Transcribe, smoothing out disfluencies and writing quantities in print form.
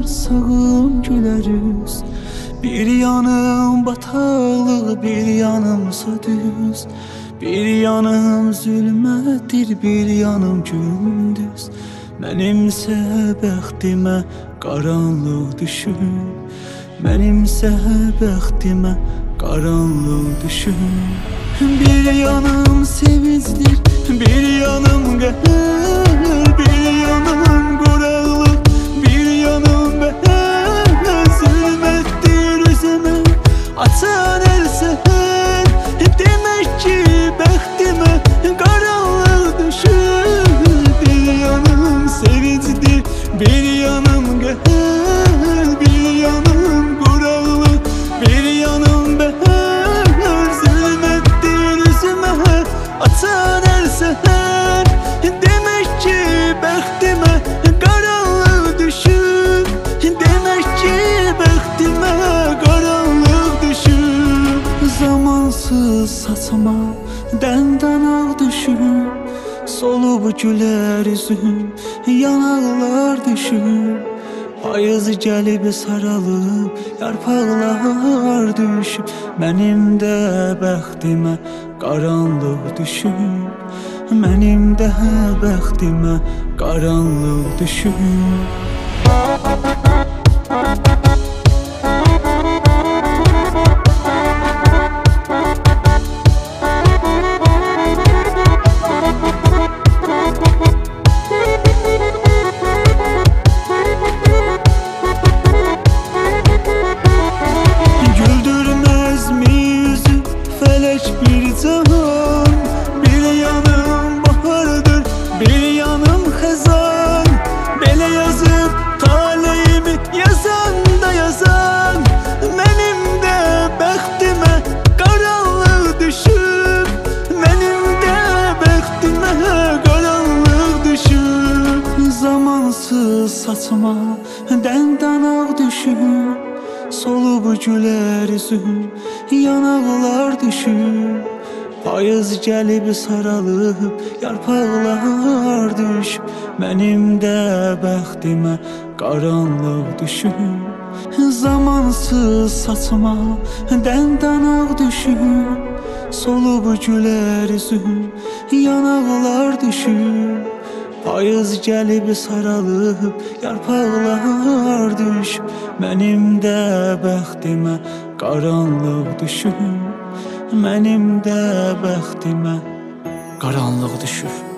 sağım gülərüz. Bir yanım bataqlıq, bir yanım södüz. Bir yanım zülmətdir, bir yanım gündüz. Mənimsə bəxtimə qaranlıq düşür. Mənimsə bəxtimə qaranlıq düşür. Bir yanım sevincdir, bir yanım qəhər, bir yanım quraqlıq, bir yanım bəhər. Zülmətdir üzümə açan el səhər. Demək ki bəxtimə qaranlıq düşür. Bir yanım sevincdir, bir yanım qəhər, bir yanım quraqlıq, bir yanım bəhər. Zülmətdir üzümə açan el səhər. Demək ki bəxtimə qaranlıq düşür. Demək ki bəxtimə qaranlıq düşür. Zamansız saçma dəndanaq düşür. Solub gülər üzüm, yanaqlar düşür. Payız gəlib saralıb, yarpaqlar düşüb. Mənim də bəxtimə qaranlıq düşür. Mənim də bəxtimə qaranlıq düşür. Bir cahan, bir yanım bahardır, bir yanım xəzan. Belə yazıb taleyimi yazan da yazan. Mənim də bəxtimə qaranlıq düşüb. Mənim də bəxtimə qaranlıq düşüb. Zamansız saçma dəndanaq düşür. Solub gülər üzüm, yanaqlar düşür. Payız gəlib saralıb, yarpaqlar düşüb. Mənim də bəxtimə qaranlıq düşür. Zamansız saçma dəndanaq düşür. Solub gülər üzüm, yanaqlar düşür. Payız gəlib saralıb, yarpaqlar düşüb. Mənim də bəxtimə qaranlıq düşür. Mənim də bəxtimə qaranlıq düşür.